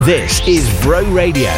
This is Bro Radio.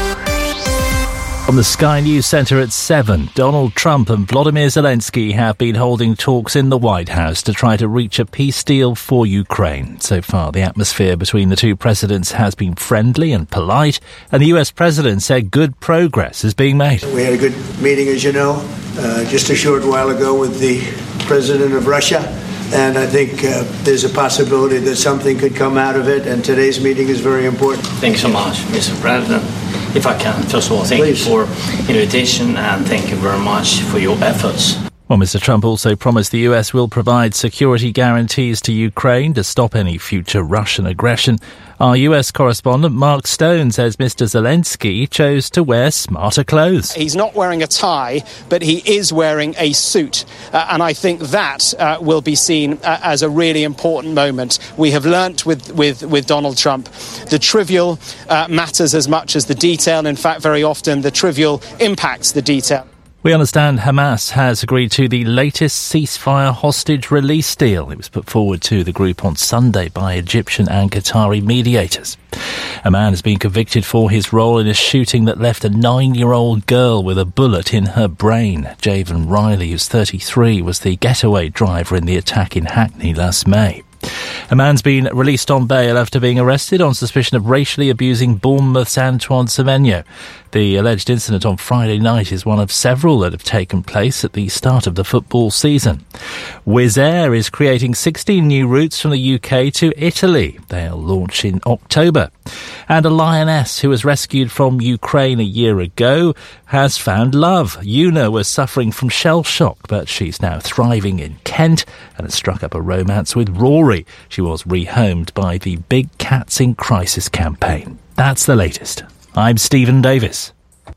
From the Sky News Centre at 7, Donald Trump and Volodymyr Zelensky have been holding talks in the White House to try to reach a peace deal for Ukraine. So far, the atmosphere between the two presidents has been friendly and polite, and the US president said good progress is being made. We had a good meeting, as you know, just a short while ago with the president of Russia, and I think there's a possibility that something could come out of it, and today's meeting is very important. Thanks so much, Mr. President. If I can, first of all, thank you for invitation and thank you very much for your efforts. Well, Mr. Trump also promised the US will provide security guarantees to Ukraine to stop any future Russian aggression. Our US correspondent Mark Stone says Mr. Zelensky chose to wear smarter clothes. He's not wearing a tie, but he is wearing a suit. And I think that will be seen as a really important moment. We have learnt with Donald Trump the trivial matters as much as the detail. In fact, very often the trivial impacts the detail. We understand Hamas has agreed to the latest ceasefire hostage release deal. It was put forward to the group on Sunday by Egyptian and Qatari mediators. A man has been convicted for his role in a shooting that left a 9-year-old girl with a bullet in her brain. Javen Riley, who's 33, was the getaway driver in the attack in Hackney last May. A man's been released on bail after being arrested on suspicion of racially abusing Bournemouth's Antoine Semenyo. The alleged incident on Friday night is one of several that have taken place at the start of the football season. Wizz Air is creating 16 new routes from the UK to Italy. They'll launch in October. And a lioness who was rescued from Ukraine a year ago has found love. Una was suffering from shell shock, but she's now thriving in Kent and has struck up a romance with Rory. She was rehomed by the Big Cats in Crisis campaign. That's the latest. I'm Stephen Davis.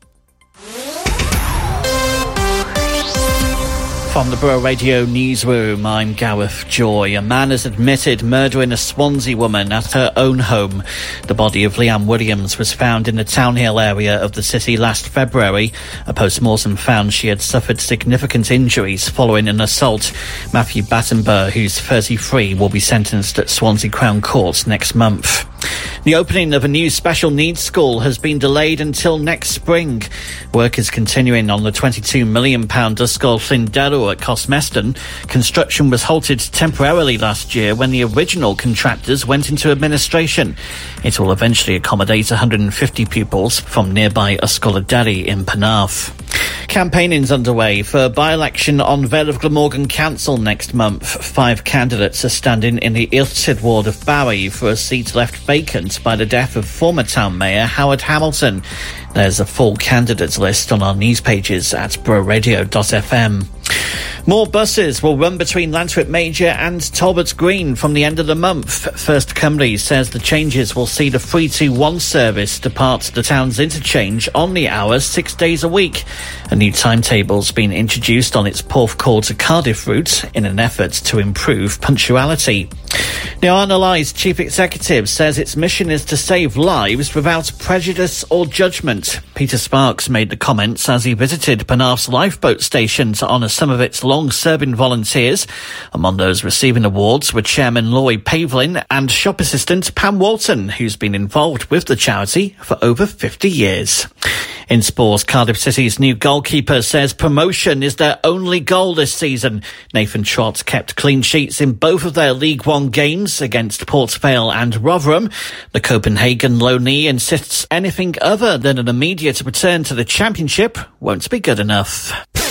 From the Bro Radio newsroom, I'm Gareth Joy. A man has admitted murdering a Swansea woman at her own home. The body of Leanne Williams was found in the Townhill area of the city last February. A post-mortem found she had suffered significant injuries following an assault. Matthew Battenberg, who's 33, will be sentenced at Swansea Crown Court next month. The opening of a new special needs school has been delayed until next spring. Work is continuing on the £22 million Dysgol Llynderw at Cosmeston. Construction was halted temporarily last year when the original contractors went into administration. It will eventually accommodate 150 pupils from nearby Ysgol y Derry in Penarth. Campaigning's underway for a by-election on Vale of Glamorgan Council next month. 5 candidates are standing in the Ilfracombe ward of Barry for a seat left vacant by the death of former town mayor Howard Hamilton. There's a full candidates list on our news pages at broradio.fm. More buses will run between Lantwick Major and Talbot Green from the end of the month. First Cymru says the changes will see the 321 service depart the town's interchange on the hour 6 days a week. A new timetable's been introduced on its Porthcawl to Cardiff route in an effort to improve punctuality. Now, Arnalai's chief executive says its mission is to save lives without prejudice or judgment. Peter Sparks made the comments as he visited Penarth's lifeboat station to honour some of its long-serving volunteers. Among those receiving awards were Chairman Lloyd Pavlin and shop assistant Pam Walton, who's been involved with the charity for over 50 years. In sports, Cardiff City's new goalkeeper says promotion is their only goal this season. Nathan Trott kept clean sheets in both of their League One games against Port Vale and Rotherham. The Copenhagen loanee insists anything other than an immediate return to the Championship won't be good enough.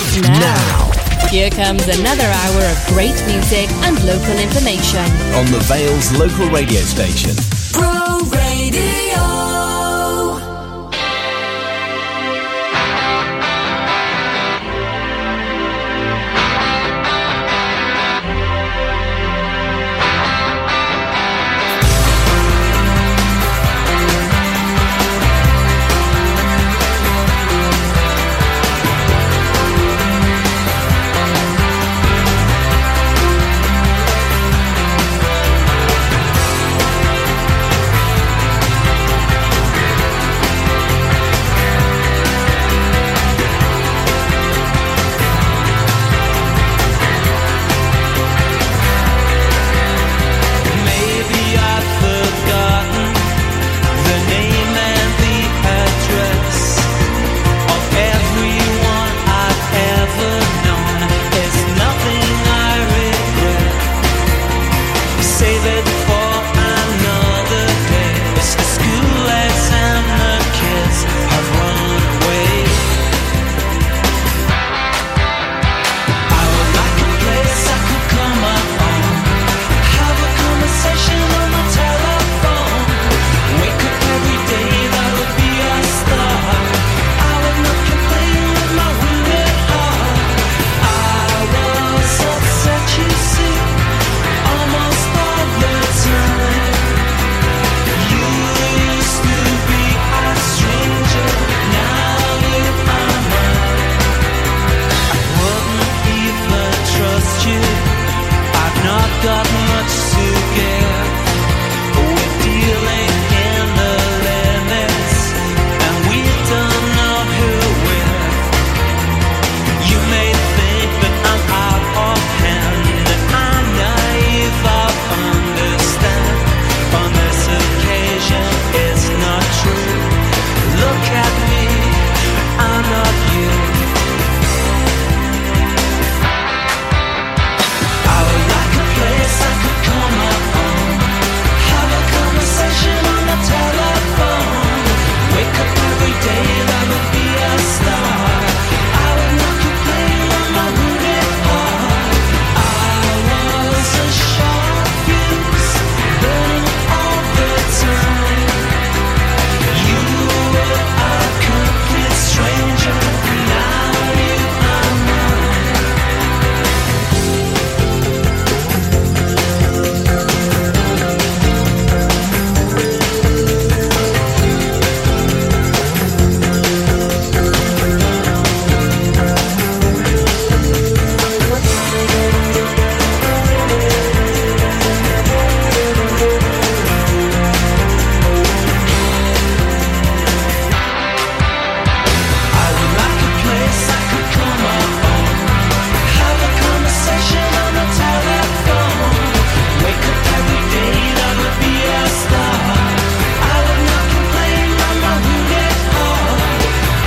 Now, here comes another hour of great music and local information. On the Vale's local radio station. Bro Radio. true. Look at me, I'm not you. I would like a place I could call my own, have a conversation on the telephone, wake up every day, that would be a star. I would not complain on my wounded heart. I was a short fuse, burning all the time. You were a complete stranger, now you are mine. I would like a place I could call my own, have a conversation on the telephone, wake up every day, that would be a star. I would not complain on my wounded heart.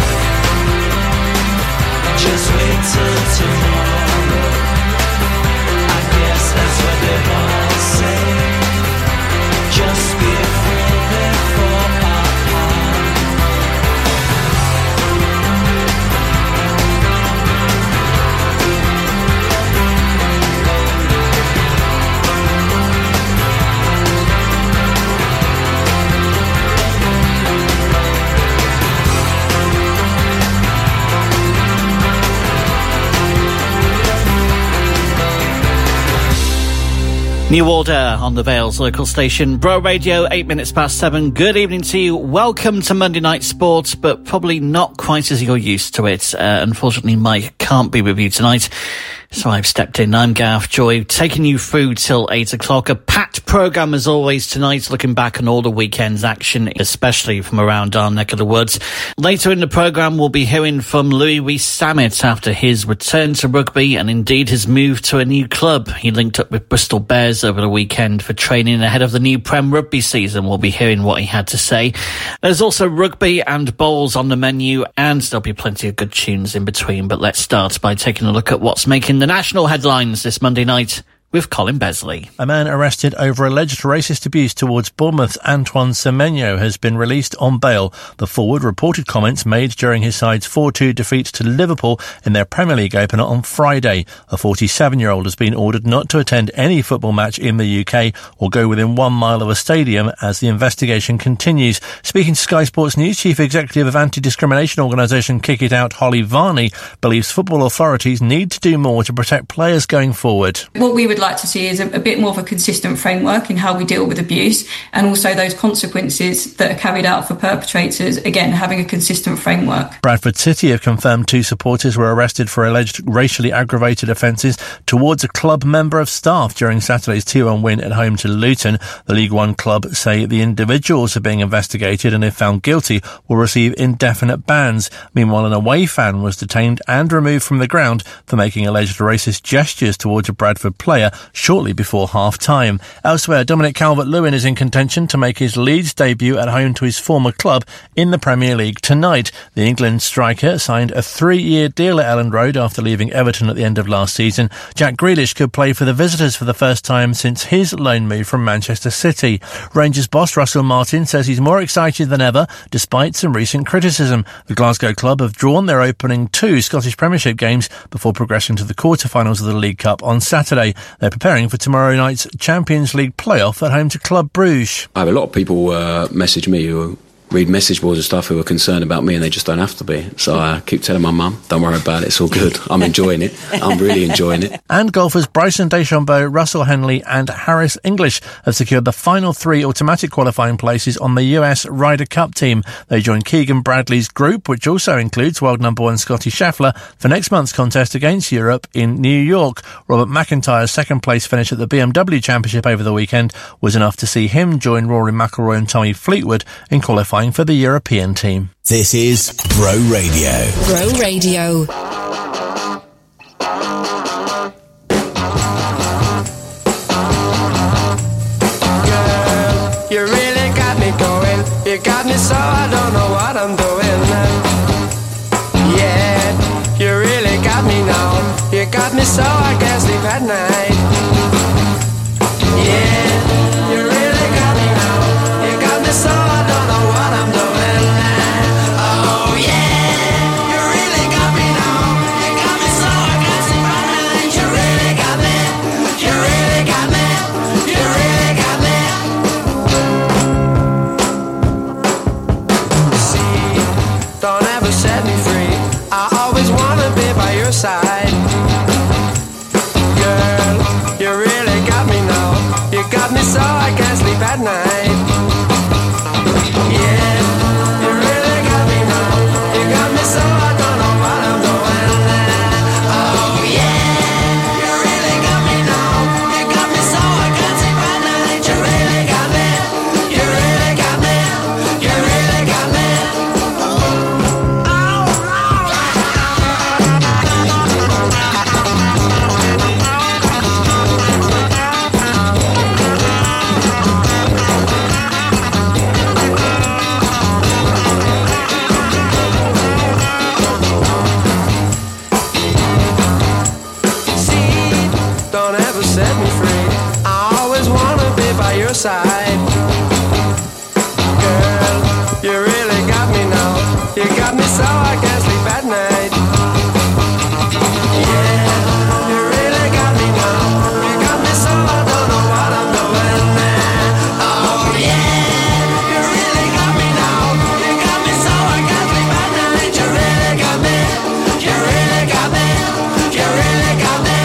Just wait till tomorrow, I guess that's what they all say. Just before they fall apart. New Order on the Vale's local station, Bro Radio, 8 minutes past 7. Good evening to you. Welcome to Monday Night Sports, but probably not quite as you're used to it. Unfortunately, Mike can't be with you tonight, so I've stepped in. I'm Gareth Joy, taking you through till 8 o'clock. A packed programme as always tonight, looking back on all the weekend's action, especially from around our neck of the woods. Later in the programme, we'll be hearing from Louis Rees-Zammit after his return to rugby and indeed his move to a new club. He linked up with Bristol Bears over the weekend for training ahead of the new Prem rugby season. We'll be hearing what he had to say. There's also rugby and bowls on the menu, and there'll be plenty of good tunes in between. But let's start by taking a look at what's making the national headlines this Monday night with Colin Besley. A man arrested over alleged racist abuse towards Bournemouth's Antoine Semenyo has been released on bail. The forward reported comments made during his side's 4-2 defeat to Liverpool in their Premier League opener on Friday. A 47-year-old has been ordered not to attend any football match in the UK or go within 1 mile of a stadium as the investigation continues. Speaking to Sky Sports News, Chief Executive of anti-discrimination organisation Kick It Out, Holly Varney, believes football authorities need to do more to protect players going forward. What we would like to see is a bit more of a consistent framework in how we deal with abuse, and also those consequences that are carried out for perpetrators, again, having a consistent framework. Bradford City have confirmed 2 supporters were arrested for alleged racially aggravated offences towards a club member of staff during Saturday's 2-1 win at home to Luton. The League One club say the individuals are being investigated and if found guilty will receive indefinite bans. Meanwhile, an away fan was detained and removed from the ground for making alleged racist gestures towards a Bradford player shortly before half-time. Elsewhere, Dominic Calvert-Lewin is in contention to make his Leeds debut at home to his former club in the Premier League tonight. The England striker signed a 3-year deal at Elland Road after leaving Everton at the end of last season. Jack Grealish could play for the visitors for the first time since his loan move from Manchester City. Rangers boss Russell Martin says he's more excited than ever despite some recent criticism. The Glasgow club have drawn their opening 2 Scottish Premiership games before progressing to the quarter-finals of the League Cup on Saturday. They're preparing for tomorrow night's Champions League playoff at home to Club Bruges. I have a lot of people message me who read message boards and stuff who are concerned about me, and they just don't have to be. So I keep telling my mum, don't worry about it, it's all good. I'm enjoying it. I'm really enjoying it. And golfers Bryson DeChambeau, Russell Henley and Harris English have secured the final 3 automatic qualifying places on the US Ryder Cup team. They join Keegan Bradley's group, which also includes world number 1 Scotty Scheffler, for next month's contest against Europe in New York. Robert McIntyre's second place finish at the BMW Championship over the weekend was enough to see him join Rory McIlroy and Tommy Fleetwood in qualifying for the European team. This is Bro Radio. Bro Radio. Girl, you really got me going. You got me so I don't know what I'm doing now. Yeah, you really got me now. You got me so I can't sleep at night. Yeah, you really got me now. You got me so I don't know what I'm doing now. Oh yeah, you really got me now. You got me so I can't sleep at night. You really got me. You really got me. You really got me. See, don't ever set me free. I always wanna be by your side. Girl, you really got me now. You got me so I can't sleep at night. Yeah, you really got me now. You got me so I don't know what I'm doing now. Oh yeah, you really got me now. You got me so I can't sleep at night. You really got me. You really got me. You really got me. Don't ever set me free. I always wanna be by your side. Girl, you really got me now. You got me so I can't sleep at night. Yeah, you really got me now. You got me so I don't know what I'm doing now. Oh yeah, you really got me now. You got me so I can't sleep at night. You really got me. You really got me. You really got me.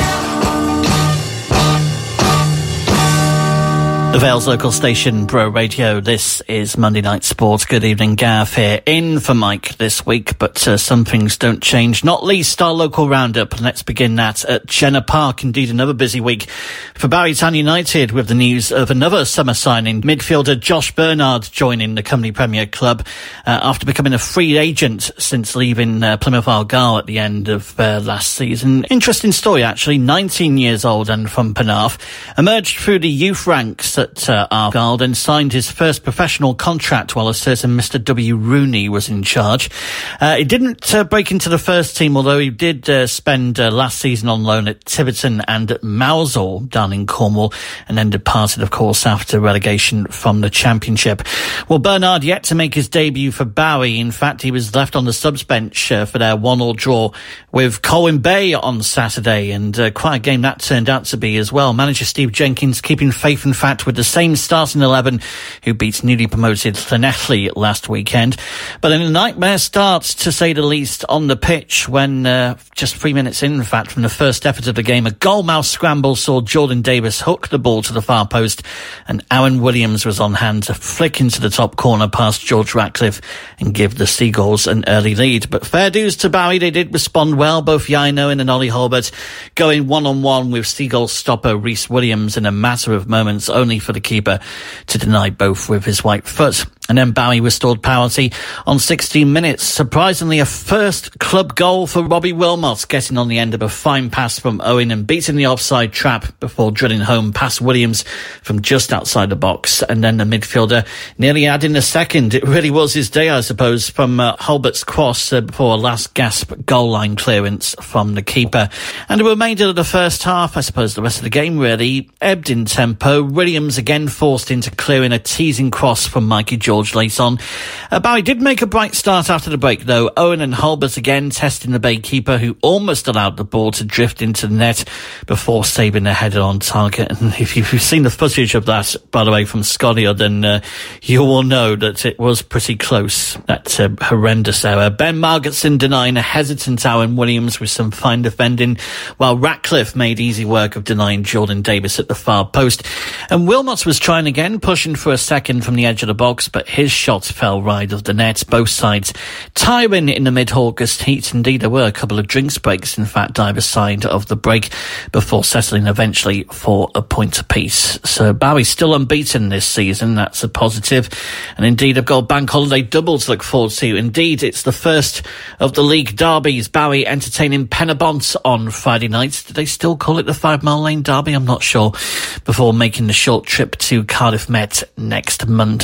The Vale's local station, Bro Radio. This is Monday Night Sports. Good evening, Gav here. In for Mike this week, but some things don't change, not least our local roundup. Let's begin that at Jenner Park. Indeed, another busy week for Barrytown United with the news of another summer signing. Midfielder Josh Bernard joining the Cymru Premier Club after becoming a free agent since leaving Plymouth Argyle at the end of last season. Interesting story, actually. 19 years old and from Penarth. Emerged through the youth ranks at Argyle, then signed his first professional contract while a certain Mr. W. Rooney was in charge. He didn't break into the first team, although he did spend last season on loan at Tiverton and at Mousehole down in Cornwall, and then departed, of course, after relegation from the Championship. Well, Bernard yet to make his debut for Barry. In fact, he was left on the subs bench for their 1-1 draw with Colwyn Bay on Saturday, and quite a game that turned out to be as well. Manager Steve Jenkins keeping faith, in fact, with the same starting 11 who beat newly promoted Llanelli last weekend. But then a nightmare start, to say the least, on the pitch when just 3 minutes in fact, from the first effort of the game, a goalmouth scramble saw Jordan Davis hook the ball to the far post, and Aaron Williams was on hand to flick into the top corner past George Ratcliffe and give the Seagulls an early lead. But fair dues to Barry, they did respond well, both Ian Owen and Ollie Holbert going one-on-one with Seagulls stopper Rhys Williams in a matter of moments, only for the keeper to deny both with his right foot. And then Barry restored parity on 16 minutes. Surprisingly, a first club goal for Robbie Wilmot, getting on the end of a fine pass from Owen and beating the offside trap before drilling home past Williams from just outside the box. And then the midfielder nearly adding a second. It really was his day, I suppose, from Holbert's cross before a last gasp goal line clearance from the keeper. And the remainder of the first half, I suppose the rest of the game really, ebbed in tempo. Williams again forced into clearing a teasing cross from Mikey George Layson. Barry did make a bright start after the break, though. Owen and Holbert again testing the Bay keeper, who almost allowed the ball to drift into the net before saving a header on target. And if you've seen the footage of that, by the way, from Scotia, then you will know that it was pretty close. That horrendous error. Ben Margetson denying a hesitant Aaron Williams with some fine defending, while Ratcliffe made easy work of denying Jordan Davis at the far post. And Wilmot was trying again, pushing for a second from the edge of the box, but his shot fell wide of the net. Both sides tiring in the mid-August heat. Indeed, there were a couple of drinks breaks, in fact, either side of the break, before settling eventually for a point apiece. So Barry's still unbeaten this season. That's a positive. And indeed, they've got a bank holiday double to look forward to. Indeed, it's the first of the league derbies. Barry entertaining Penabont on Friday night. Do they still call it the 5 Mile Lane Derby? I'm not sure. Before making the short trip to Cardiff Met next Monday.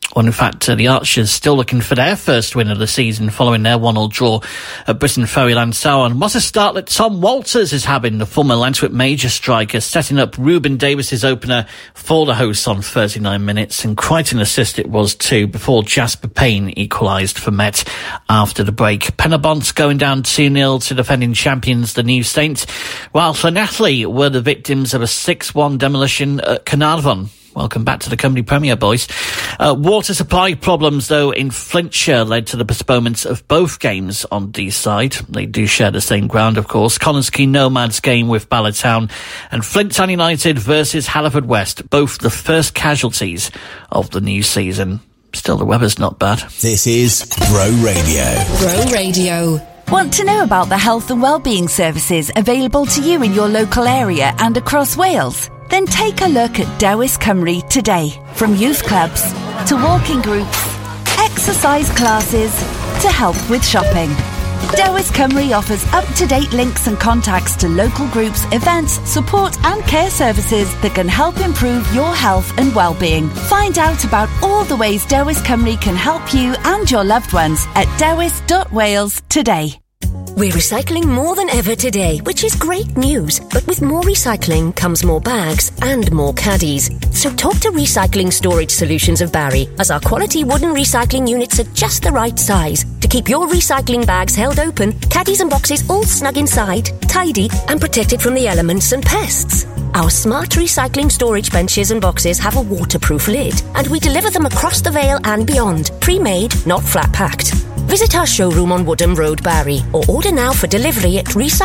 Well, in fact, the Archers still looking for their first win of the season following their 1-1 draw at Britain Ferry Lansdowne. And what a start that Tom Walters is having, the former Lantwick Major striker, setting up Ruben Davis's opener for the hosts on 39 minutes. And quite an assist it was too, before Jasper Payne equalised for Met after the break. Penabont going down 2-0 to defending champions, the New Saints, while Llanelli were the victims of a 6-1 demolition at Carnarvon. Welcome back to the Cymru Premier, boys. Water supply problems, though, in Flintshire led to the postponements of both games on Deeside. They do share the same ground, of course. Connah's Quay Nomads game with Bala Town and Flint Town United versus Halliford West, both the first casualties of the new season. Still, the weather's not bad. This is Bro Radio. Bro Radio. Want to know about the health and wellbeing services available to you in your local area and across Wales? Then take a look at Dewis Cymru today. From youth clubs to walking groups, exercise classes to help with shopping. Dewis Cymru offers up-to-date links and contacts to local groups, events, support and care services that can help improve your health and well-being. Find out about all the ways Dewis Cymru can help you and your loved ones at dewis.wales today. We're recycling more than ever today, which is great news. But with more recycling comes more bags and more caddies. So talk to Recycling Storage Solutions of Barry, as our quality wooden recycling units are just the right size to keep your recycling bags held open, caddies and boxes all snug inside, tidy and protected from the elements and pests. Our smart recycling storage benches and boxes have a waterproof lid, and we deliver them across the Vale and beyond, pre-made, not flat-packed. Visit our showroom on Woodham Road, Barry, or order now for delivery at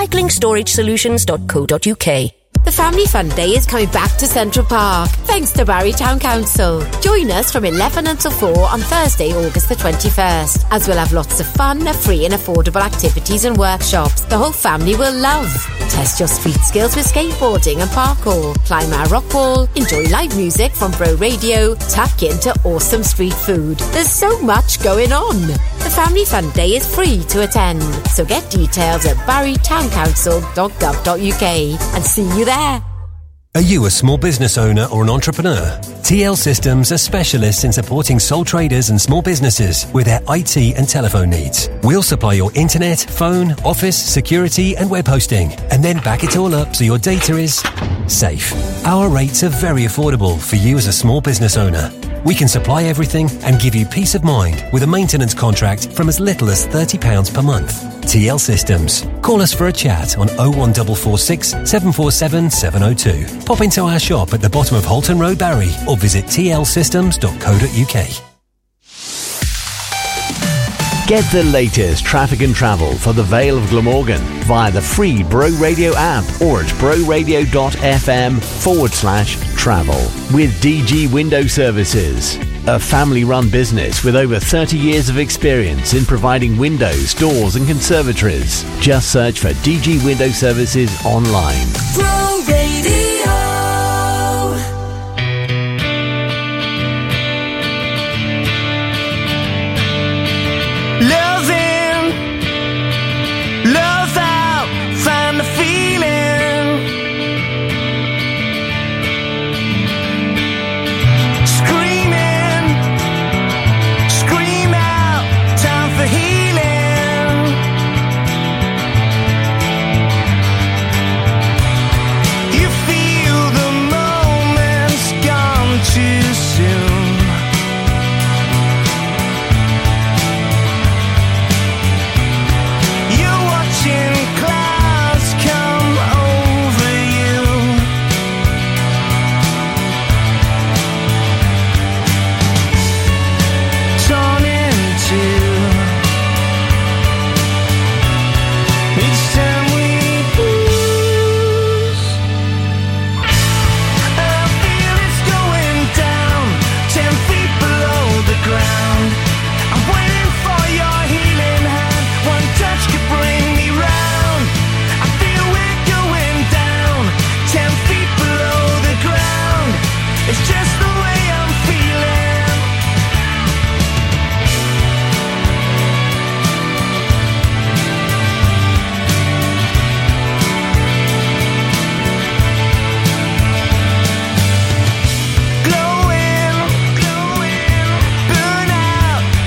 recyclingstorage-solutions.co.uk. The Family Fun Day is coming back to Central Park, thanks to Barry Town Council. Join us from 11 until 4 on Thursday, August the 21st, as we'll have lots of fun, free and affordable activities and workshops the whole family will love. Test your street skills with skateboarding and parkour, climb our rock wall, enjoy live music from Bro Radio, tuck into awesome street food. There's so much going on. The Family Fun Day is free to attend, so get details at barrytowncouncil.gov.uk and see you there. Are you a small business owner or an entrepreneur? TL Systems are specialists in supporting sole traders and small businesses with their IT and telephone needs. We'll supply your internet, phone, office, security and web hosting, and then back it all up so your data is safe. Our rates are very affordable for you as a small business owner. We can supply everything and give you peace of mind with a maintenance contract from as little as £30 per month. TL Systems. Call us for a chat on 01446 747 702. Pop into our shop at the bottom of Holton Road, Barry, or visit tlsystems.co.uk. Get the latest traffic and travel for the Vale of Glamorgan via the free Bro Radio app or at broradio.fm/travel with DG Window Services. A family-run business with over 30 years of experience in providing windows, doors and conservatories. Just search for DG Window Services online. Bro Radio. Love out, find the feeling. Scream out, time for healing.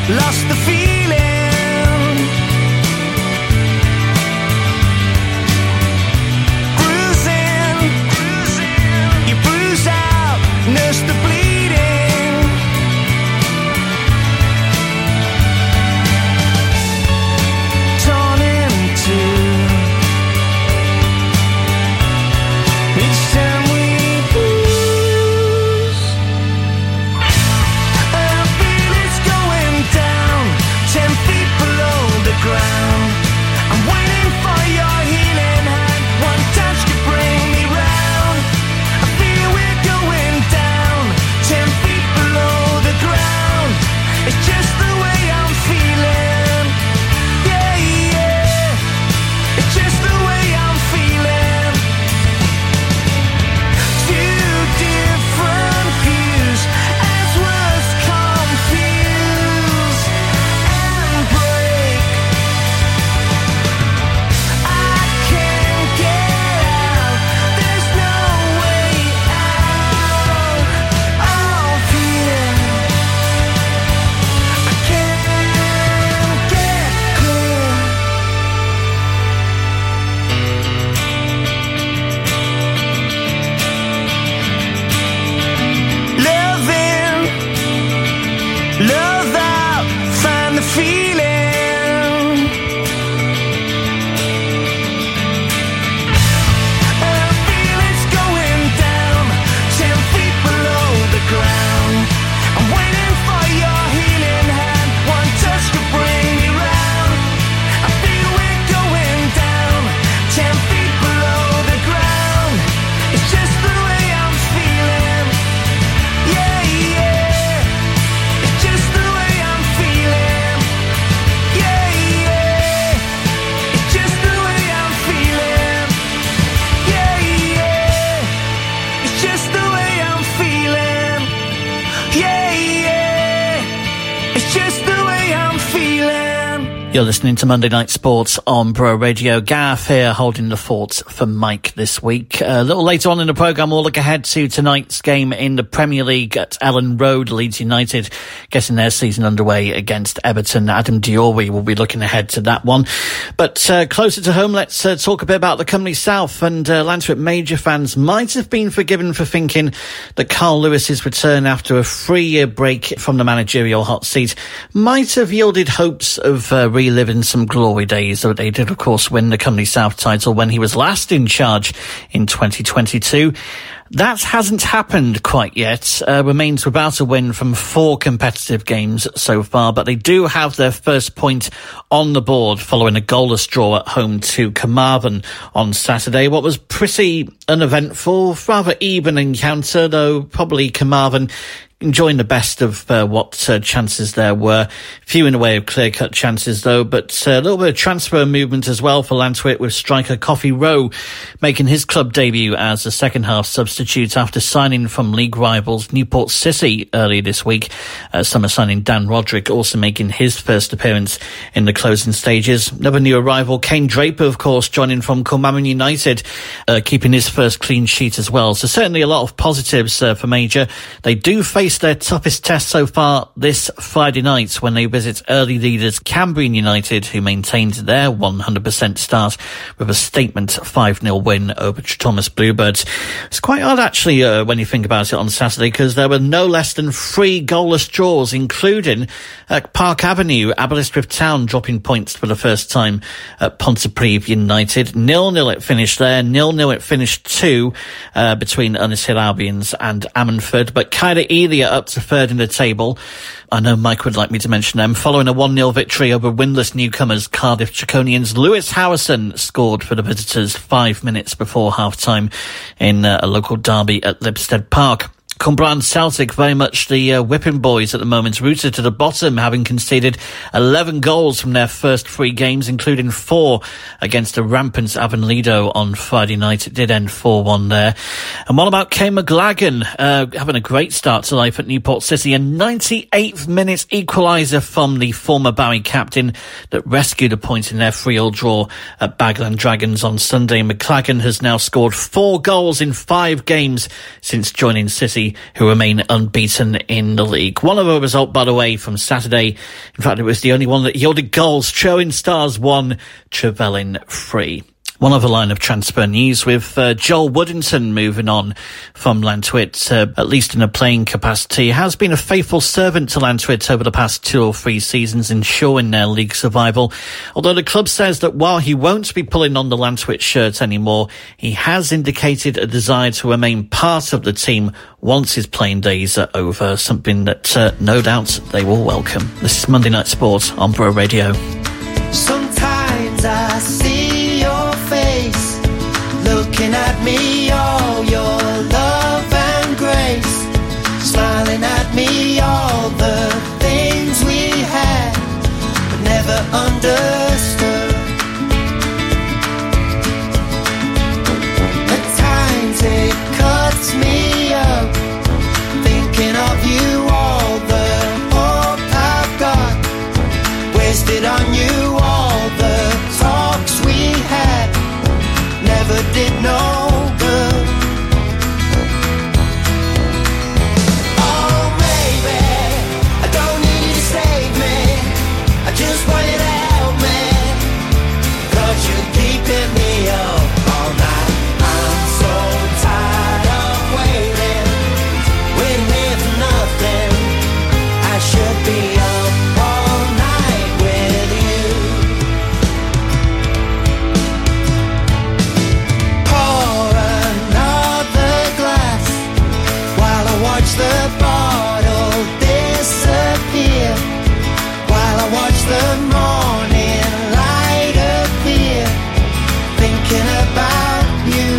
lost the feeling. Bruising, you bruise out, nurse the bleeding. Torn in two. Each time we lose, I feel it's going down 10 feet below the ground. I'm waiting for your healing hand. One touch could bring me round. I feel we're going down 10 feet below the ground. It's just the way I'm feeling. Yeah, yeah. It's just the way I'm feeling. Two different views as words confuse and break. I can't get out. There's no way out of here. I can't get clear. Loving, love out, find the feeling. I feel it's going down 10 feet below the ground. I'm waiting for your healing hand. One touch could bring me round. I feel we're going down 10 feet below the ground. It's just the way I'm feeling. Yeah, yeah. It's just the way I'm feeling. Yeah, yeah. It's just the way I'm feeling. Yeah, yeah. It's just the way I'm feeling. Yeah, yeah. It's just the way I'm feeling. You're listening to Monday Night Sports on Bro Radio. Gareth here holding the fort for Mike this week. A little later on in the programme, we'll look ahead to tonight's game in the Premier League at Ellen Road. Leeds United getting their season underway against Everton. Adam Diori will be looking ahead to that one. But closer to home, let's talk a bit about the Cymru South. And Lantwick Major fans might have been forgiven for thinking that Carl Lewis's return after a 3-year break from the managerial hot seat might have yielded hopes of reliving some glory days. So they did, of course, win the Cymru South title when he was last in charge in 2022. That hasn't happened quite yet. Remains without a win from 4 competitive games so far, but they do have their first point on the board following a goalless draw at home to Carmarthen on Saturday. What was pretty uneventful, rather even encounter, though probably Carmarthen enjoying the best of what chances there were. Few in the way of clear-cut chances, though, but a little bit of transfer movement as well for Lantwick, with striker Coffee Rowe making his club debut as a second-half substitute after signing from league rivals Newport City earlier this week. Summer signing Dan Roderick also making his first appearance in the closing stages. Another new arrival, Kane Draper, of course, joining from Kilmarnock United, keeping his first clean sheet as well. So certainly a lot of positives for Major. They do face their toughest test so far this Friday night when they visit early leaders Cambrian United, who maintained their 100% start with a statement 5-0 win over Thomas Bluebirds. It's quite odd actually when you think about it on Saturday, because there were no less than 3 goalless draws, including at Park Avenue, Aberystwyth Town dropping points for the first time at Pontypridd United. 0-0 it finished there, 0-0 it finished too between Ynys Albions and Ammanford, but Caerdydd Elia up to third in the table. I know Mike would like me to mention them. Following a 1-0 victory over winless newcomers Cardiff Draconians, Lewis Howison scored for the visitors 5 minutes before half-time in a local derby at Lipstead Park. Cumbraen Celtic, very much the whipping boys at the moment, rooted to the bottom, having conceded 11 goals from their first 3 games, including 4 against the rampant Avon Lido on Friday night. It did end 4-1 there. And what about Kay McLagan, having a great start to life at Newport City, a 98th minute equaliser from the former Barry captain that rescued a point in their 3-3 draw at Bagland Dragons on Sunday. McLagan has now scored 4 goals in 5 games since joining City who remain unbeaten in the league. One other result, by the way, from Saturday. In fact, it was the only one that yielded goals. Trowing Stars 1, Trevelyan 3. One other line of transfer news with Joel Woodington moving on from Lantwit, at least in a playing capacity. He has been a faithful servant to Lantwit over the past 2 or 3 seasons, ensuring their league survival. Although the club says that while he won't be pulling on the Lantwit shirt anymore, he has indicated a desire to remain part of the team once his playing days are over, something that no doubt they will welcome. This is Monday Night Sport on Bro Radio. Sometimes I see your face looking at me, all your love and grace, smiling at me, all the things we had but never understood. At times it cuts me up thinking of you, all the hope I've got wasted on you, all the talks we had never did no good. Oh, maybe I don't need you to save me, I just want you to help me, 'cause you're keeping me up all night. I'm so tired of waiting here for nothing. I should be up all night with you. Pour another glass while I watch the bottle disappear, while I watch the morning light appear, thinking about you.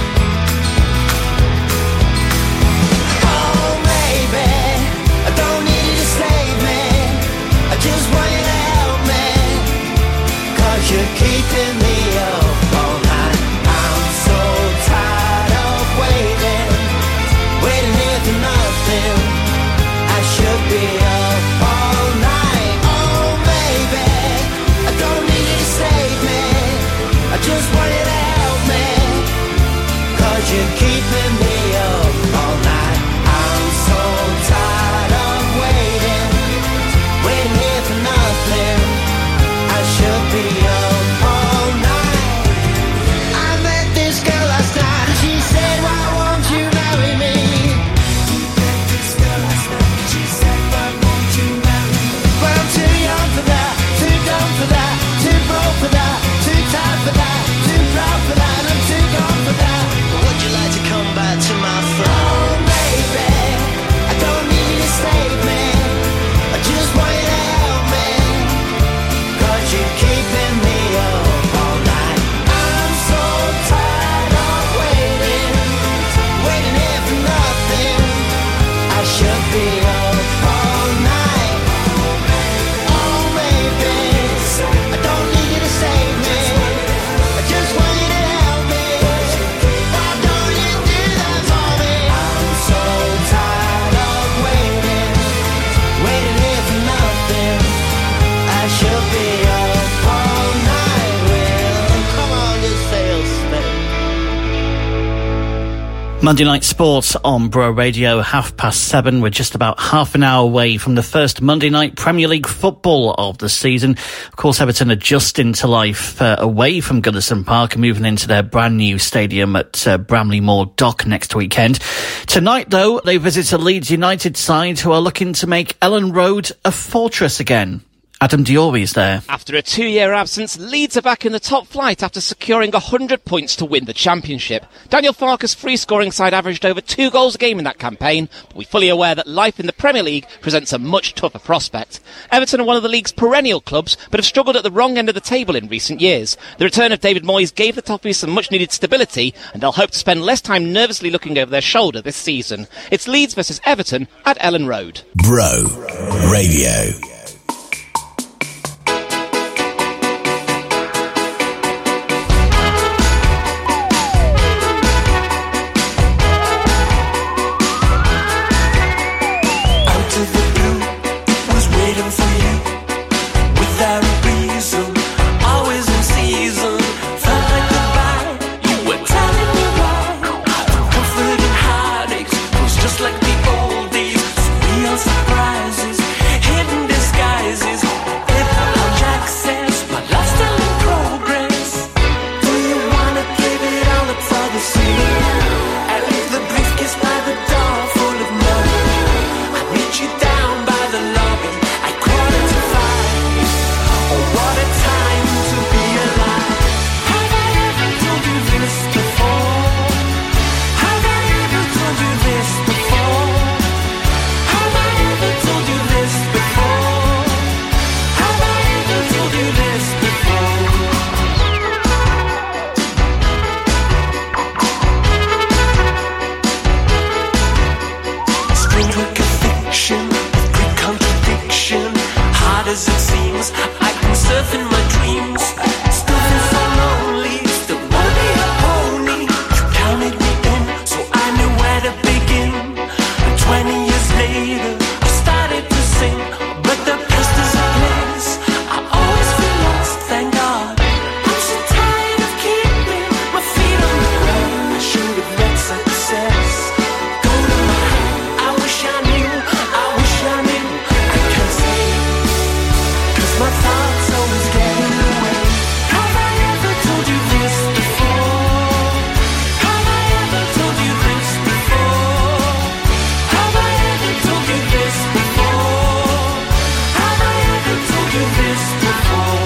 Oh, maybe I don't need you to save me, I just want you to help me, 'cause you're keeping me up all night. I'm so tired of waiting here for nothing. I should be up all night. Oh, maybe I don't need you to save me, I just want you to help me, 'cause you're keeping me up all night. I'm so tired of waiting here for nothing. I should be up all night. I met this girl last night and she said, why won't you marry me? This girl last night and she said, why won't you marry me? But I'm too young for that, too dumb for that, too broke for that, too tired for that, too proud for that, I'm too gone for that. Would you like to come back to my flat? Oh, baby, I don't need you to save me, I just want you to help me, 'cause you're keeping me up all night. I'm so tired of waiting here for nothing. I should be up all night. Oh, baby, I don't need you to save me, I just want you to help me. Why don't you do that for me? I'm so tired of waiting here for nothing. I should be up all night. Well, come on, just say you'll stay. Monday Night Sports on Bro Radio, 7:30. We're just about half an hour away from the first Monday night Premier League football of the season. Of course, Everton adjusting to life away from Goodison Park and moving into their brand new stadium at Bramley Moor Dock next weekend. Tonight, though, they visit a Leeds United side who are looking to make Ellen Road a fortress again. Adam Diori is there. After a 2-year absence, Leeds are back in the top flight after securing 100 points to win the championship. Daniel Farke's free-scoring side averaged over 2 goals a game in that campaign, but we're fully aware that life in the Premier League presents a much tougher prospect. Everton are one of the league's perennial clubs, but have struggled at the wrong end of the table in recent years. The return of David Moyes gave the Toffees some much-needed stability, and they'll hope to spend less time nervously looking over their shoulder this season. It's Leeds versus Everton at Ellen Road. Bro Radio. Just like My thoughts always getting away. Have I ever told you this before? Have I ever told you this before? Have I ever told you this before? Have I ever told you this before?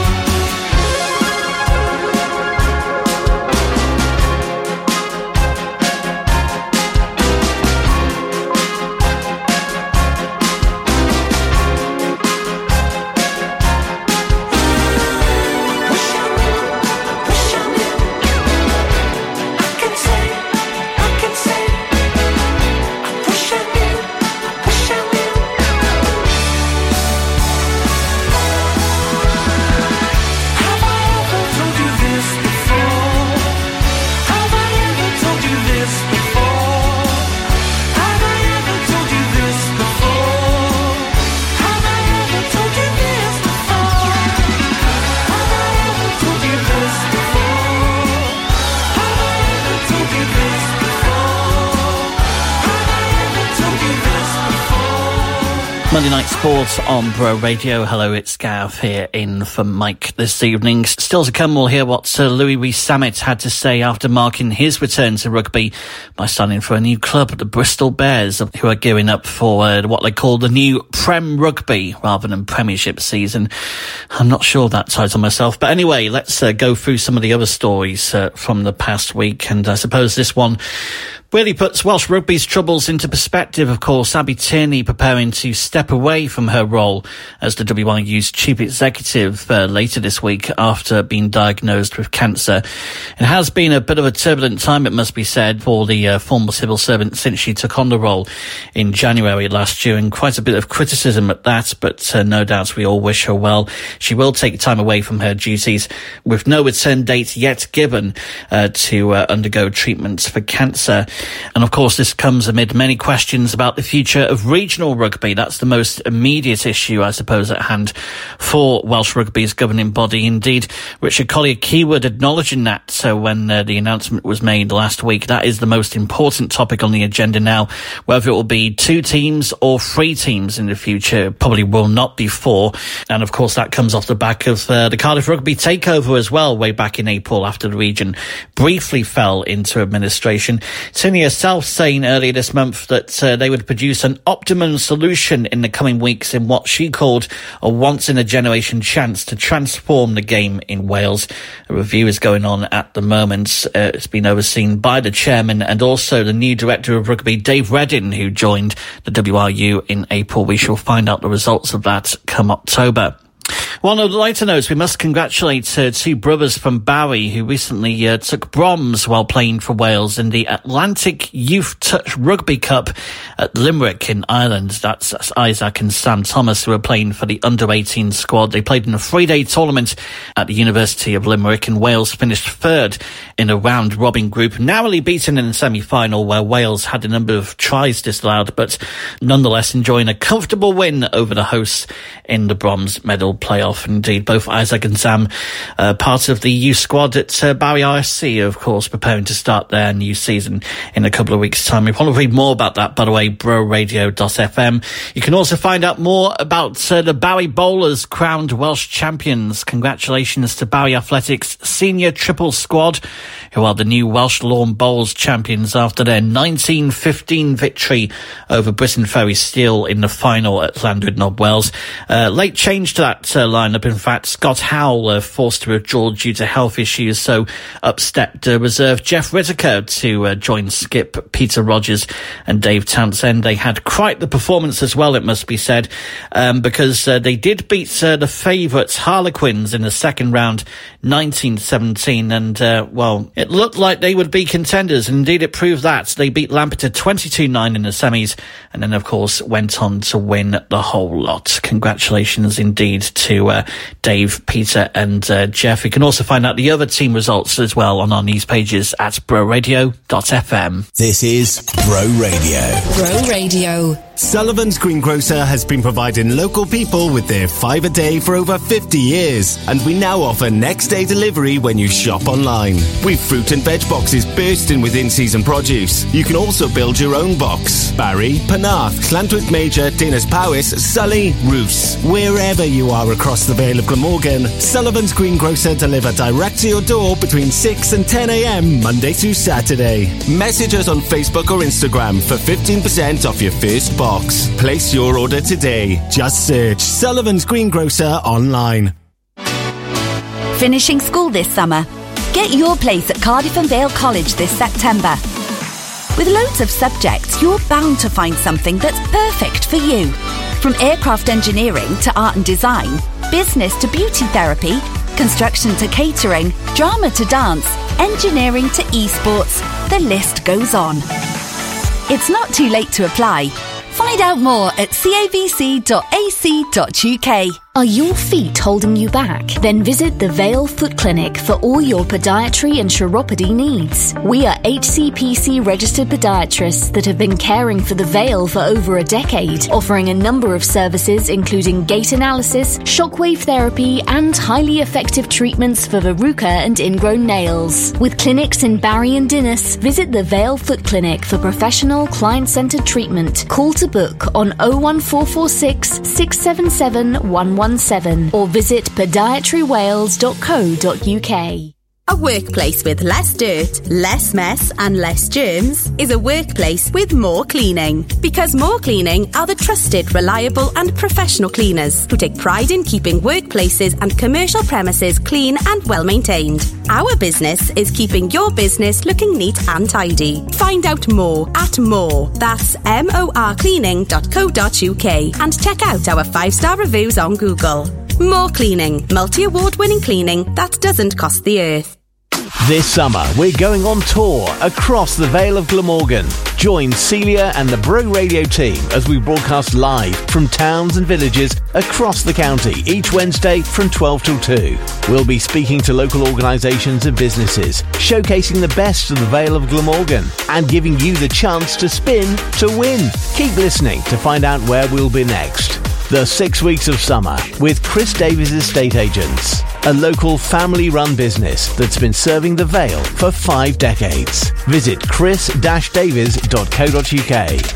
Monday Night Sports on Bro Radio. Hello, it's Gav here in for Mike this evening. Still to come, we'll hear what Sir Louis Rees-Zammit had to say after marking his return to rugby by signing for a new club, the Bristol Bears, who are gearing up for what they call the new Prem Rugby rather than Premiership season. I'm not sure of that title myself. But anyway, let's go through some of the other stories from the past week. And I suppose this one really puts Welsh rugby's troubles into perspective. Of course, Abby Tierney preparing to step away from her role as the WRU's chief executive later this week after being diagnosed with cancer. It has been a bit of a turbulent time, it must be said, for the former civil servant since she took on the role in January last year, and quite a bit of criticism at that, but no doubt we all wish her well. She will take time away from her duties with no return date yet given to undergo treatments for cancer. And of course, this comes amid many questions about the future of regional rugby. That's the most immediate issue, I suppose, at hand for Welsh rugby's governing body. Indeed, Richard Collier-Keywood acknowledging that. So when the announcement was made last week, that is the most important topic on the agenda now. Whether it will be 2 teams or 3 teams in the future, probably will not be 4. And of course, that comes off the back of the Cardiff Rugby takeover as well, way back in April after the region briefly fell into administration. Tierney herself saying earlier this month that they would produce an optimum solution in the coming weeks in what she called a once-in-a-generation chance to transform the game in Wales. A review is going on at the moment. It's been overseen by the chairman and also the new director of rugby, Dave Reddin, who joined the WRU in April. We shall find out the results of that come October. One of the lighter notes, we must congratulate 2 brothers from Barry who recently took bronze while playing for Wales in the Atlantic Youth Touch Rugby Cup at Limerick in Ireland. That's Isaac and Sam Thomas, who are playing for the under-18 squad. They played in a 3-day tournament at the University of Limerick, and Wales finished 3rd in a round-robin group, narrowly beaten in the semi-final where Wales had a number of tries disallowed, but nonetheless enjoying a comfortable win over the hosts in the bronze medal playoff. Indeed, both Isaac and Sam, part of the youth squad at Barry RSC, of course, preparing to start their new season in a couple of weeks' time. If you want to read more about that, by the way, broradio.fm. You can also find out more about the Barry Bowlers crowned Welsh champions. Congratulations to Barry Athletics senior triple squad, who are the new Welsh Lawn Bowls champions after their 1915 victory over Britain Ferry Steel in the final at Llandryd Knob Wells. Late change to that lineup. In fact, Scott Howell forced to withdraw due to health issues, so up stepped reserve Jeff Whittaker to join skip Peter Rogers and Dave Townsend. They had quite the performance as well, it must be said, because they did beat the favourites Harlequins in the second round, 1917, and well, it looked like they would be contenders, and indeed it proved that. They beat Lampeter 22-9 in the semis, and then of course went on to win the whole lot. Congratulations indeed to Dave, Peter and Jeff. You can also find out the other team results as well on our news pages at broradio.fm. This is Bro Radio. Bro Radio. Sullivan's Greengrocer has been providing local people with their five a day for over 50 years, and we now offer next day delivery when you shop online. We've fruit and veg boxes bursting with in-season produce. You can also build your own box. Barry, Penarth, Llantwit Major, Dinas Powys, Sully, Roos. Wherever you are across the Vale of Glamorgan, Sullivan's Greengrocer deliver direct to your door between 6 and 10 a.m. Monday through Saturday. Message us on Facebook or Instagram for 15% off your first box. Place your order today. Just search Sullivan's Greengrocer online. Finishing school this summer? Get your place at Cardiff and Vale College this September. With loads of subjects, you're bound to find something that's perfect for you. From aircraft engineering to art and design, business to beauty therapy, construction to catering, drama to dance, engineering to esports, the list goes on. It's not too late to apply. Find out more at cavc.ac.uk. Are your feet holding you back? Then visit the Vale Foot Clinic for all your podiatry and chiropody needs. We are HCPC registered podiatrists that have been caring for the Vale for over a decade, offering a number of services including gait analysis, shockwave therapy, and highly effective treatments for verruca and ingrown nails. With clinics in Barry and Dinas, visit the Vale Foot Clinic for professional, client-centred treatment. Call to book on 01446 677 117 or visit podiatrywales.co.uk. A workplace with less dirt, less mess and less germs is a workplace with more cleaning. Because More Cleaning are the trusted, reliable and professional cleaners who take pride in keeping workplaces and commercial premises clean and well maintained. Our business is keeping your business looking neat and tidy. Find out more at More. That's morcleaning.co.uk and check out our 5-star reviews on Google. More Cleaning, multi-award winning cleaning that doesn't cost the earth. This summer, we're going on tour across the Vale of Glamorgan. Join Celia and the Bro Radio team as we broadcast live from towns and villages across the county each Wednesday from 12 till 2. We'll be speaking to local organisations and businesses, showcasing the best of the Vale of Glamorgan and giving you the chance to spin to win. Keep listening to find out where we'll be next. The 6 weeks of summer with Chris Davies Estate Agents, a local family-run business that's been serving the Vale for 5 decades. Visit chris-davies.co.uk.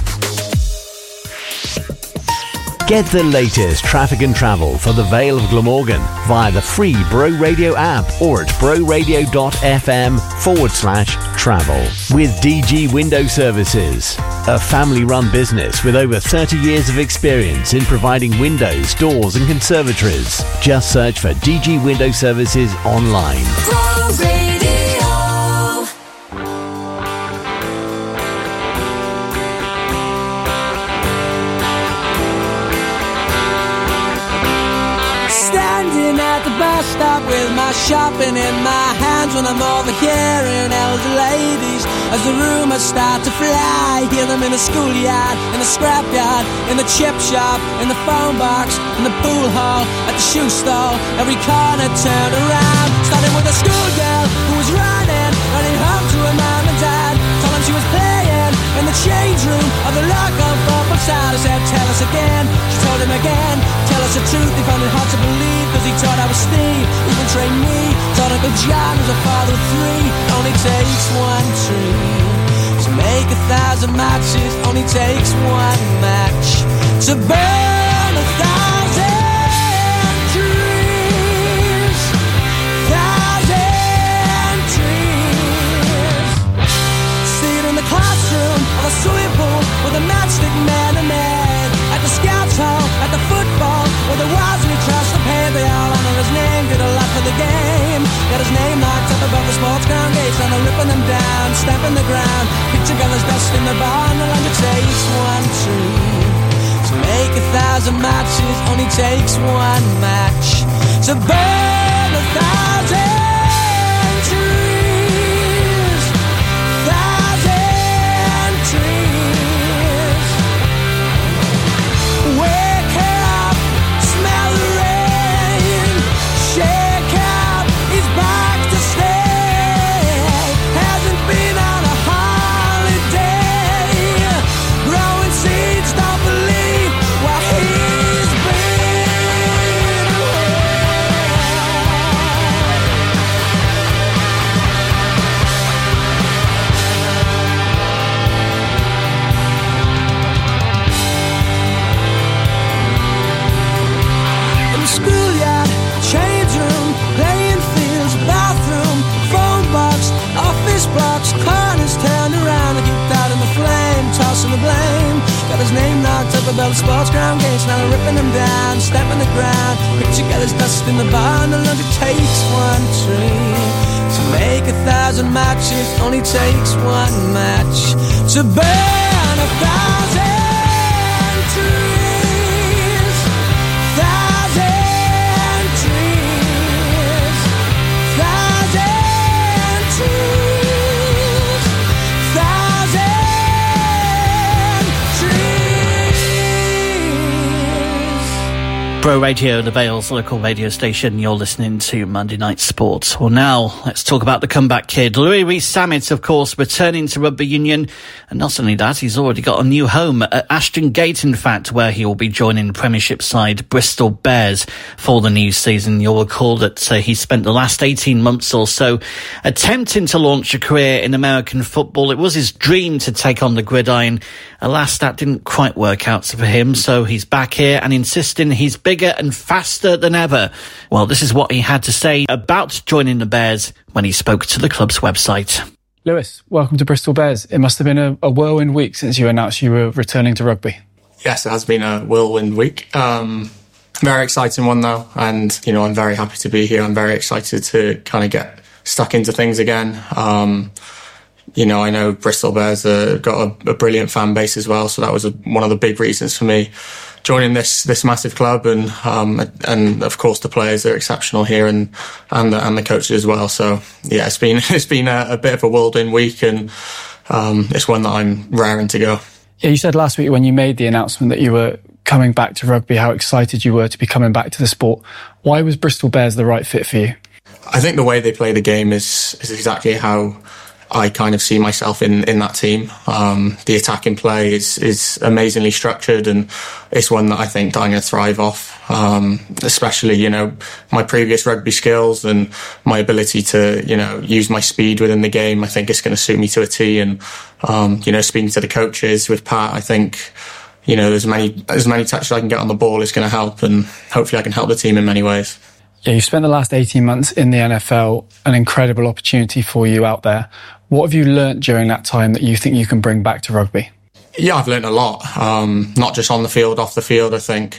Get the latest traffic and travel for the Vale of Glamorgan via the free Bro Radio app or at broradio.fm/travel. With DG Window Services, a family-run business with over 30 years of experience in providing windows, doors and conservatories. Just search for DG Window Services online. Bro Radio. Standing at the bus stop with my shopping in my hands when I'm overhearing elder ladies as the rumours start to fly. Hear them in the schoolyard, in the scrapyard, in the chip shop, in the phone box, in the pool hall, at the shoe store. Every corner turned around. Starting with a schoolgirl who was running home to her mom and dad. Told them she was playing in the change room of the local football side. I said, tell us again. She told him again, tell us the truth. He found it hard to believe, cause he thought I was Steve. Even trained me, thought Uncle John was a father of 3. Only takes one tree to make 1,000 matches. Only takes one match to burn 1,000 trees. 1,000 trees. See it in the classroom or the swimming pool with a matchstick man and man. At the scouts hall, at the football, where the walls we trust the pay. They all honor his name, did a lot for the game. Got his name locked up above the sports ground gates, and they're ripping them down, stamping the ground. Picture girls dust in the barn, no longer takes one tree to make 1,000 matches. Only takes one match to burn 1,000 trees. 1,000 trees. Wake up, smell the rain. Shake up, he's back to stay. Hasn't been on a holiday. Growing seeds. all the sports ground gates, now they're ripping them down, stamping the ground. Put together's dust in the barn, no longer takes one tree to make 1,000 matches. Only takes one match to burn 1,000 trees. 1,000 trees. 1,000 trees. 1,000 trees. Bro Radio, the Vale's local radio station. You're listening to Monday Night Sports. Well, now let's talk about the comeback kid. Louis Rees-Zammit, of course, returning to rugby union. And not only that, he's already got a new home at Ashton Gate, in fact, where he will be joining Premiership side Bristol Bears for the new season. You'll recall that he spent the last 18 months or so attempting to launch a career in American football. It was his dream to take on the gridiron. Alas, that didn't quite work out for him, so he's back here and insisting he's bigger and faster than ever. Well, this is what he had to say about joining the Bears when he spoke to the club's website. Lewis, welcome to Bristol Bears. It must have been a whirlwind week since you announced you were returning to rugby. Yes, it has been a whirlwind week. Very exciting one though, and I'm very happy to be here. I'm very excited to kind of get stuck into things again. I know Bristol Bears got a brilliant fan base as well, so that was one of the big reasons for me joining this massive club, and of course the players are exceptional here, and the coaches as well. So yeah, it's been a bit of a whirlwind week, and it's one that I'm raring to go. Yeah, you said last week when you made the announcement that you were coming back to rugby, how excited you were to be coming back to the sport. Why was Bristol Bears the right fit for you? I think the way they play the game is exactly how I kind of see myself in that team. The attacking play is amazingly structured, and it's one that I think that I'm going to thrive off. Especially, my previous rugby skills and my ability to, use my speed within the game. I think it's going to suit me to a T. And, speaking to the coaches with Pat, I think, as many touches I can get on the ball is going to help, and hopefully I can help the team in many ways. Yeah, you've spent the last 18 months in the NFL, an incredible opportunity for you out there. What have you learnt during that time that you think you can bring back to rugby? Yeah, I've learnt a lot, not just on the field, off the field. I think,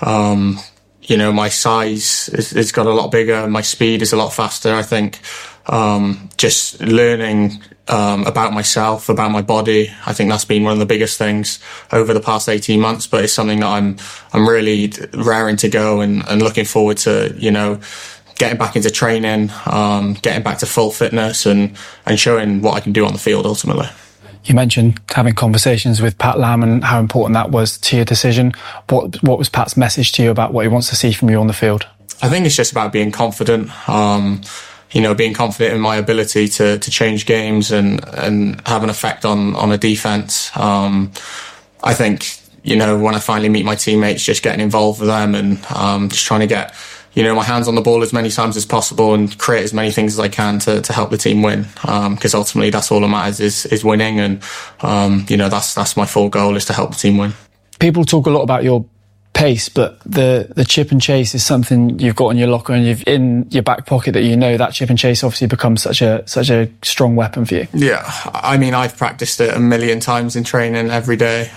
my size has got a lot bigger. My speed is a lot faster. I think just learning about myself, about my body, I think that's been one of the biggest things over the past 18 months. But it's something that I'm really raring to go and looking forward to, getting back into training, getting back to full fitness and showing what I can do on the field ultimately. You mentioned having conversations with Pat Lam and how important that was to your decision. What was Pat's message to you about what he wants to see from you on the field? I think it's just about being confident, being confident in my ability to change games and have an effect on a defence. I think, when I finally meet my teammates, just getting involved with them and just trying to get my hands on the ball as many times as possible and create as many things as I can to help the team win. Because ultimately that's all that matters is winning. And, that's my full goal, is to help the team win. People talk a lot about your pace, but the chip and chase is something you've got in your locker and you've in your back pocket, that that chip and chase obviously becomes such a strong weapon for you. Yeah. I mean, I've practiced it a million times in training every day.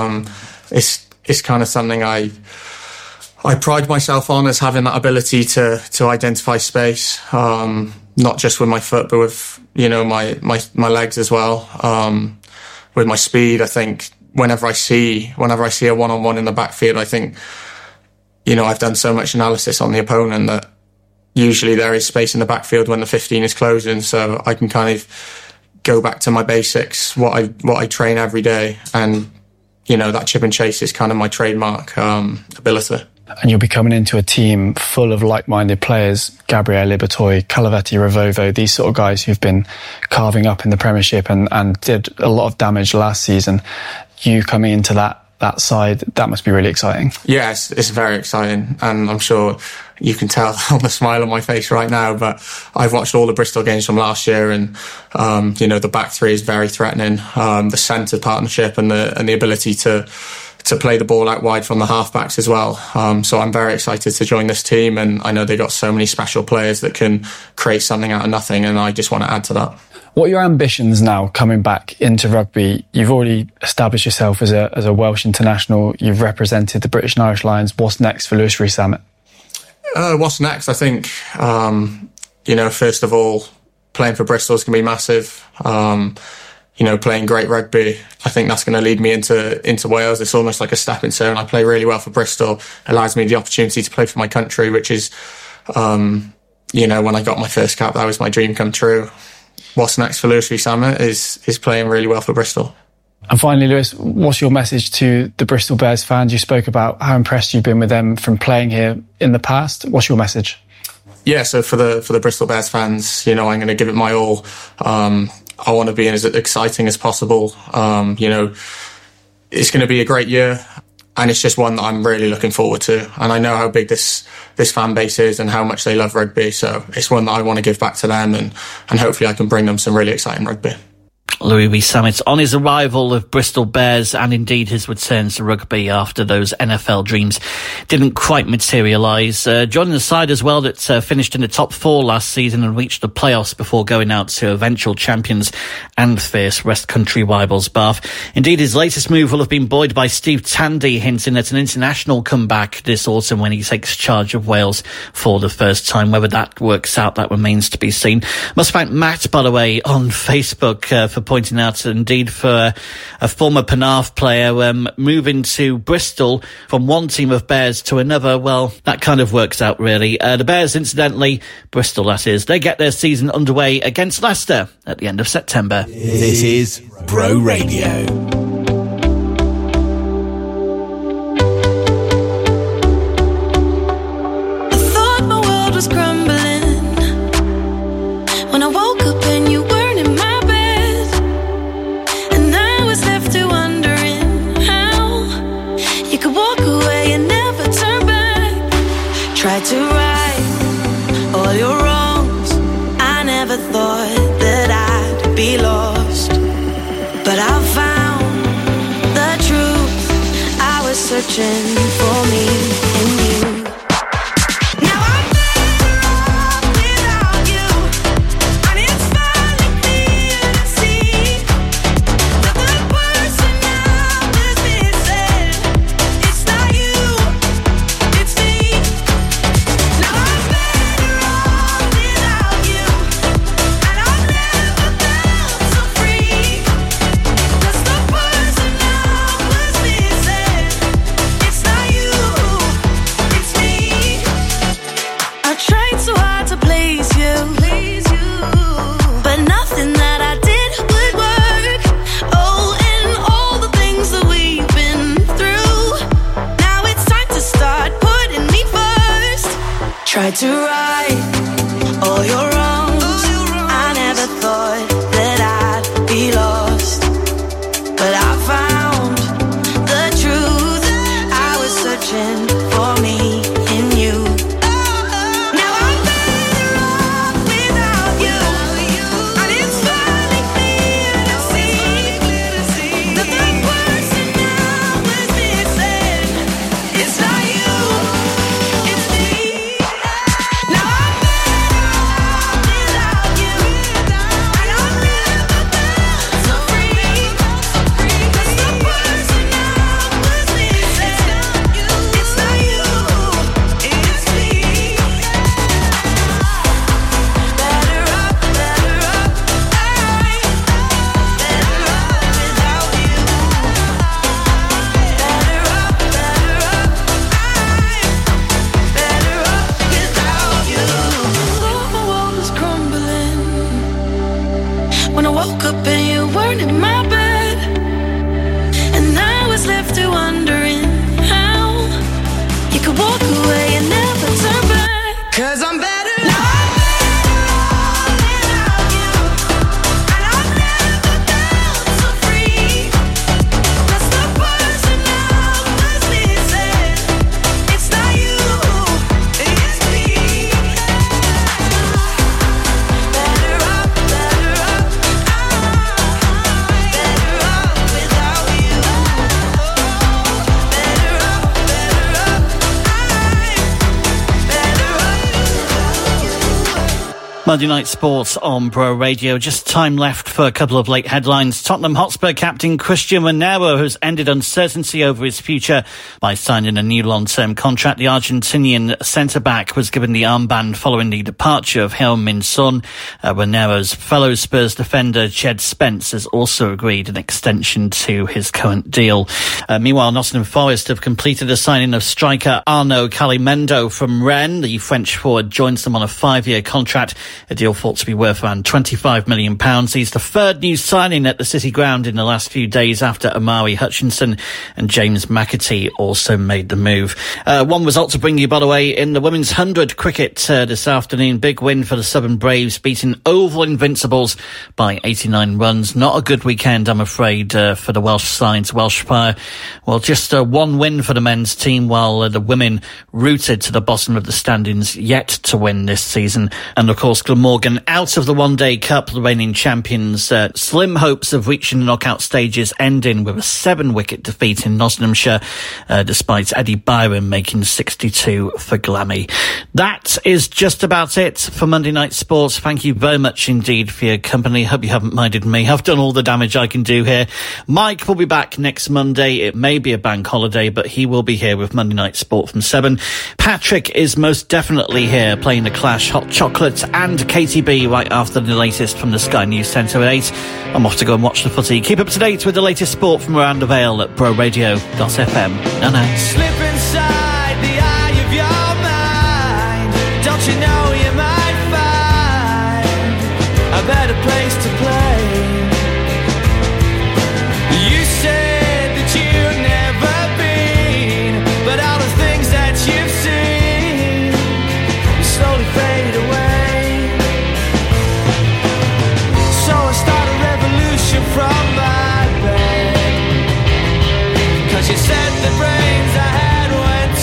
It's kind of something I pride myself on, as having that ability to identify space, not just with my foot, but with, my legs as well. With my speed, I think whenever I see a one-on-one in the backfield, I think, I've done so much analysis on the opponent that usually there is space in the backfield when the 15 is closing. So I can kind of go back to my basics, what I train every day. And, that chip and chase is kind of my trademark ability. And you'll be coming into a team full of like-minded players, Gabriel Ibitoy, Calaveti Revovo, these sort of guys who've been carving up in the Premiership and did a lot of damage last season. You coming into that side, that must be really exciting. Yeah, it's very exciting. And I'm sure you can tell on the smile on my face right now, but I've watched all the Bristol games from last year, and, the back three is very threatening. The centre partnership and the ability to play the ball out wide from the halfbacks as well. So I'm very excited to join this team, and I know they've got so many special players that can create something out of nothing, and I just want to add to that. What are your ambitions now coming back into rugby? You've already established yourself as a Welsh international. You've represented the British and Irish Lions. What's next for Lewis Rees-Zammit? What's next? I think, first of all, playing for Bristol is going to be massive. Playing great rugby, I think that's going to lead me into Wales. It's almost like a stepping stone. I play really well for Bristol. Allows me the opportunity to play for my country, which is, when I got my first cap, that was my dream come true. What's next for Lewis Rees-Zammit is playing really well for Bristol. And finally, Lewis, what's your message to the Bristol Bears fans? You spoke about how impressed you've been with them from playing here in the past. What's your message? Yeah, so for the Bristol Bears fans, I'm going to give it my all. I want to be as exciting as possible. It's going to be a great year, and it's just one that I'm really looking forward to. And I know how big this fan base is and how much they love rugby, so it's one that I want to give back to them, and hopefully I can bring them some really exciting rugby. Louis Rees-Zammit on his arrival of Bristol Bears and indeed his return to rugby after those NFL dreams didn't quite materialise. Joining the side as well that finished in the top 4 last season and reached the playoffs before going out to eventual champions and fierce West Country rivals Bath. Indeed, his latest move will have been buoyed by Steve Tandy, hinting at an international comeback this autumn when he takes charge of Wales for the first time. Whether that works out, that remains to be seen. Must thank Matt, by the way, on Facebook for pointing out that indeed for a former Penarth player moving to Bristol from one team of Bears to another, well, that kind of works out really. The Bears, incidentally, Bristol that is, they get their season underway against Leicester at the end of September. This is Bro Radio. Tried to right all your wrongs. I never thought that I'd be lost, but I found the truth. I was searching for me in you. Now I'm better off without you, and it's finally clear to see that the person I was missing, it's not you, it's me. Tried to right all your wrongs. I never thought that I'd be lost, but I found the truth. I was searching for me in you. Now I'm better off without you, and it's finally clear to see that the person I was missing, it's not you, it's me. When I woke up and you weren't in my bed, and I was left to wondering how you could walk away and never turn back. 'Cause I'm better. Monday Night Sports on Bro Radio. Just time left for a couple of late headlines. Tottenham Hotspur captain Christian Ronaldo has ended uncertainty over his future by signing a new long-term contract. The Argentinian centre-back was given the armband following the departure of Heung-min Son. Ronaldo's fellow Spurs defender Jed Spence has also agreed an extension to his current deal. Meanwhile, Nottingham Forest have completed the signing of striker Arnaud Calimendo from Rennes. The French forward joins them on a 5-year contract, a deal thought to be worth around £25 million. He's the third new signing at the City Ground in the last few days after Amari Hutchinson and James McAtee also made the move. One result to bring you, by the way, in the Women's 100 cricket this afternoon. Big win for the Southern Braves, beating Oval Invincibles by 89 runs. Not a good weekend, I'm afraid, for the Welsh sides. Welsh Fire, well, just one win for the men's team, while the women rooted to the bottom of the standings, yet to win this season. And of course, Glamorgan out of the One Day Cup, the reigning champions. Slim hopes of reaching the knockout stages, ending with a 7-wicket defeat in Nottinghamshire, despite Eddie Byron making 62 for Glammy. That is just about it for Monday Night Sports. Thank you very much indeed for your company. Hope you haven't minded me. I've done all the damage I can do here. Mike will be back next Monday. It may be a bank holiday, but he will be here with Monday Night Sport from 7. Patrick is most definitely here playing The Clash, Hot Chocolate and KTB right after the latest from the Sky News Centre at 8. I'm off to go and watch the footy. Keep up to date with the latest sport from around the Vale at broradio.fm. Slip inside the eye of your mind. Don't you know you might find a better place to play? You said that you've never been, but all the things that you've seen slowly fade away. So I start a revolution from my bed, 'cause you said the brains I had went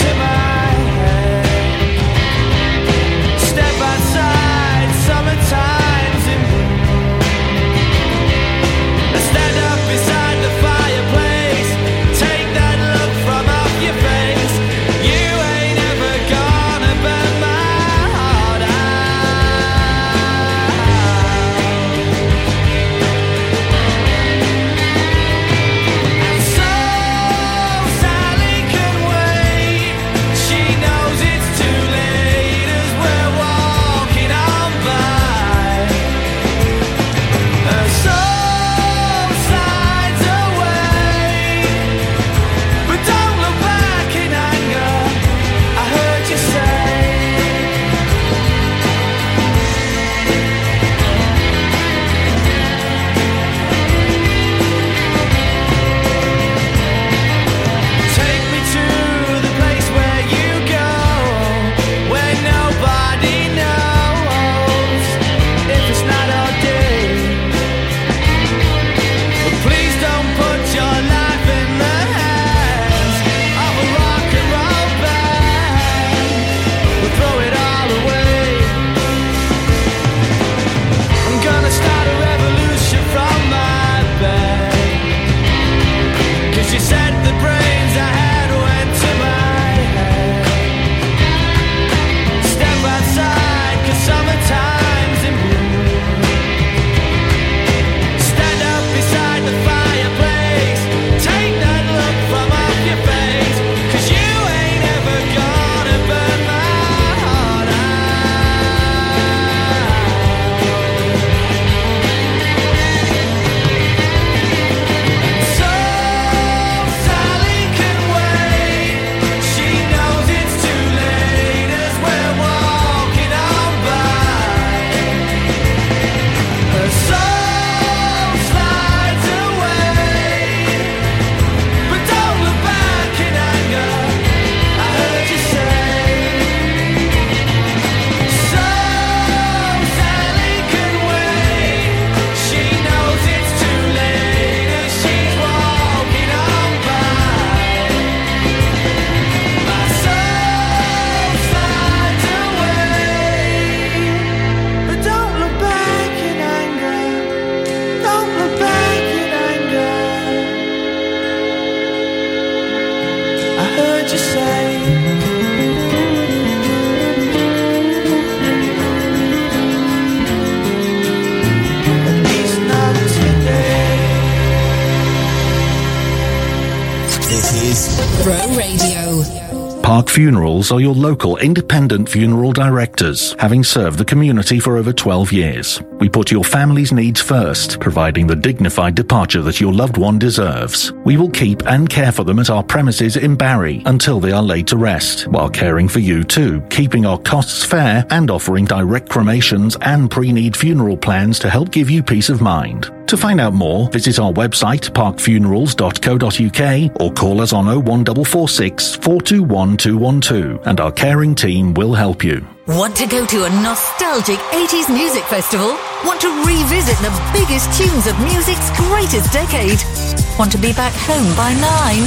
Bro Radio. Park Funerals are your local independent funeral directors, having served the community for over 12 years. We put your family's needs first, providing the dignified departure that your loved one deserves. We will keep and care for them at our premises in Barry until they are laid to rest, while caring for you too, keeping our costs fair and offering direct cremations and pre-need funeral plans to help give you peace of mind. To find out more, visit our website parkfunerals.co.uk or call us on 01446 421 212 and our caring team will help you. Want to go to a nostalgic 80s music festival? Want to revisit the biggest tunes of music's greatest decade? Want to be back home by 9?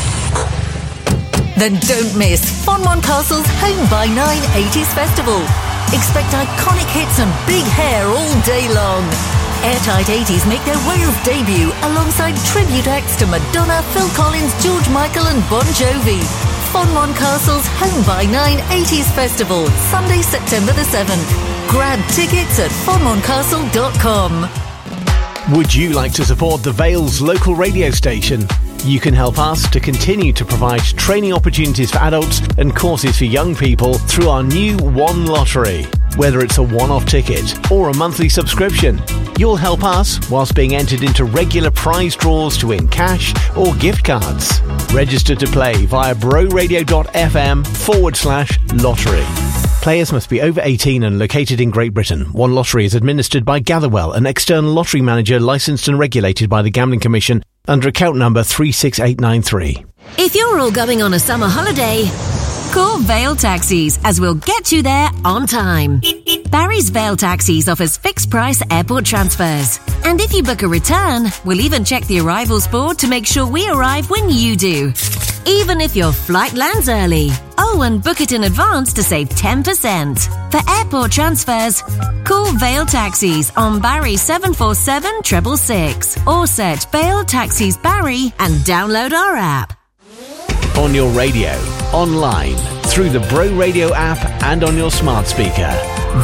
Then don't miss Fonmont Castle's Home by 9 80s Festival. Expect iconic hits and big hair all day long. Airtight 80s make their Wales debut alongside tribute acts to Madonna, Phil Collins, George Michael and Bon Jovi. Fonmont Castle's Home by 9 80s Festival, Sunday, September the 7th. Grab tickets at fonmontcastle.com. Would you like to support the Vale's local radio station? You can help us to continue to provide training opportunities for adults and courses for young people through our new One Lottery. Whether it's a one-off ticket or a monthly subscription, you'll help us whilst being entered into regular prize draws to win cash or gift cards. Register to play via broradio.fm/lottery. Players must be over 18 and located in Great Britain. One Lottery is administered by Gatherwell, an external lottery manager licensed and regulated by the Gambling Commission under account number 36893. If you're all going on a summer holiday, call Vale Taxis as we'll get you there on time. Barry's Vale Taxis offers fixed price airport transfers. And if you book a return, we'll even check the arrivals board to make sure we arrive when you do. Even if your flight lands early. Oh, and book it in advance to save 10%. For airport transfers, call Vale Taxis on Barry 747 666 or search Vale Taxis Barry and download our app. On your radio, online, through the Bro Radio app and on your smart speaker.